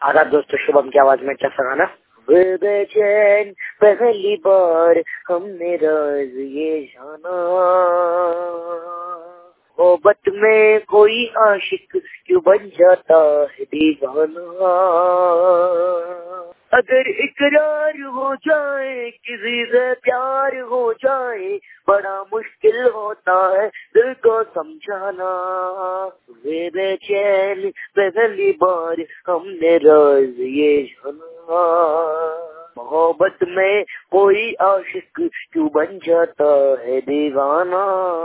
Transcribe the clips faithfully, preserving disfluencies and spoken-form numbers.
आदाब दोस्तों, शुभम की आवाज में कैसा गाना। वे बेचैन पहली बार हमने राज ये जाना, मोहब्बत में कोई आशिक क्यों बन जाता है दीवाना। अगर इकरार हो जाए किसी से प्यार हो जाए, बड़ा मुश्किल होता है दिल को समझाना। वे बेचैन पहली बार हमने राज ये जाना, मोहब्बत में कोई आशिक क्यों बन जाता है दीवाना।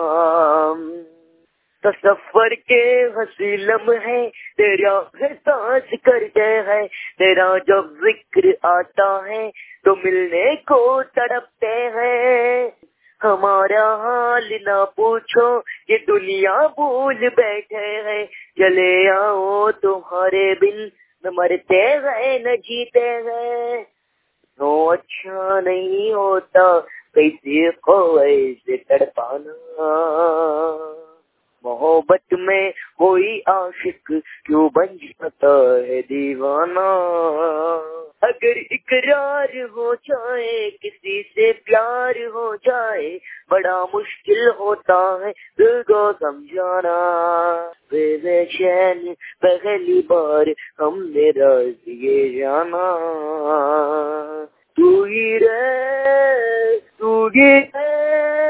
तसव्वुर के हंसी लम्हे तेरा एहसास करते हैं, तेरा जब जिक्र आता है तो मिलने को तड़पते हैं। हमारा हाल ना पूछो ये दुनिया भूल बैठे हैं, चले आओ तुम्हारे बिन न मरते हैं न जीते हैं। नो अच्छा नहीं होता कैसे को ऐसे तड़पाना, मोहब्बत में कोई आशिक क्यों बन जाता है दीवाना। अगर इकरार हो जाए किसी से प्यार हो जाए, बड़ा मुश्किल होता है दिल को समझाना। बेचैन पहली बार हमने राज ये जाना, तू ही रे तू ही रे।